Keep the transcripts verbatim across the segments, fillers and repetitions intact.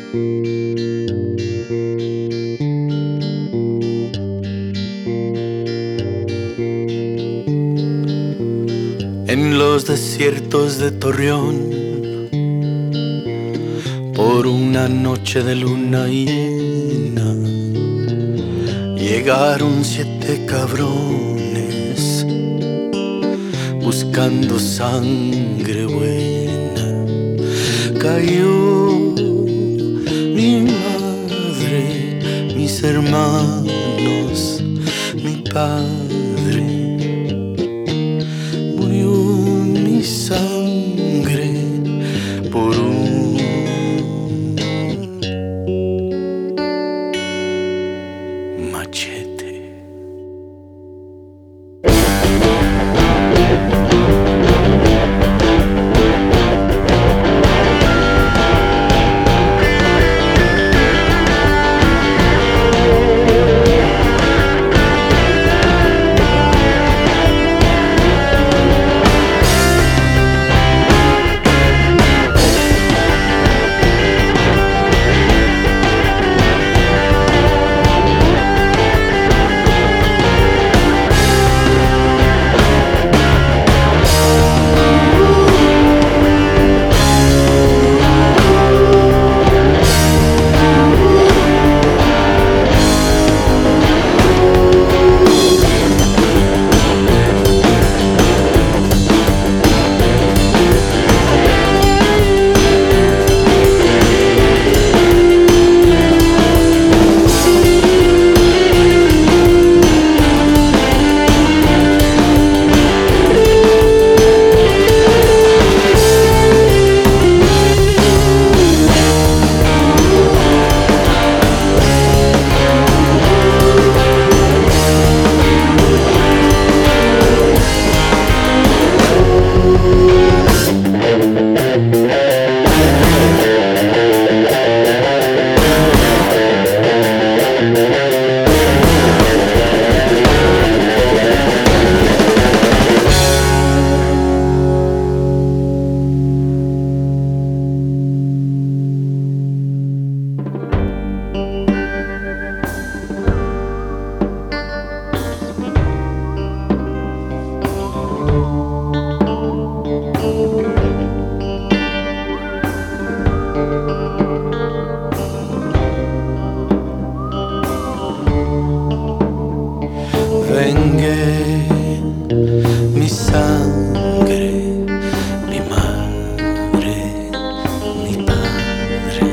En los desiertos de Torreón, por una noche de luna llena, llegaron siete cabrones buscando sangre buena. Cayó mi madre, mis hermanos, mi padre. Murió mi sangre por un machete. Vengue mi sangre, mi madre, mi padre,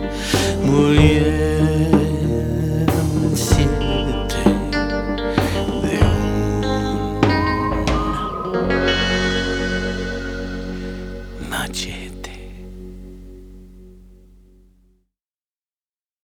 murieron siete de un machete.